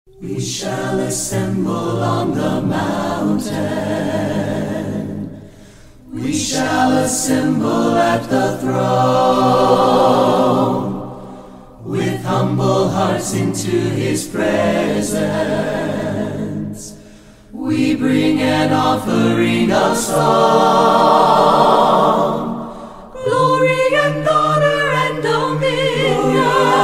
We shall assemble on the mountain. We shall assemble at the throne, with humble hearts into his presence. We bring an offering of song, glory and honor and dominion,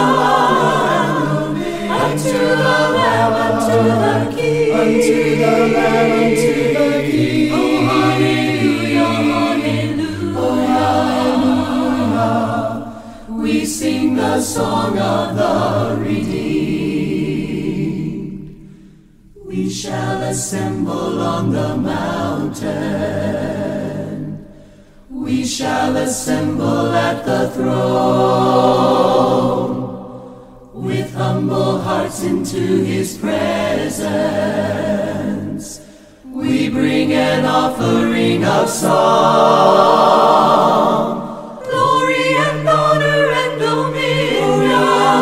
unto the Lamb, unto the King, unto the Lamb, unto the King. Oh, hallelujah, hallelujah, hallelujah. We sing the song of the redeemed. We shall assemble on the mountain. We shall assemble at the throne, with humble hearts into his presence. We bring an offering of song, glory and honor and dominion,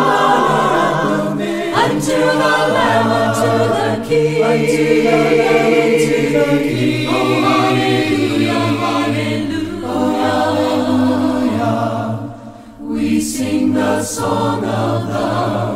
unto the Lamb, unto the King, unto the Lamb, unto the King. Oh, hallelujah, hallelujah, hallelujah. We sing the song of the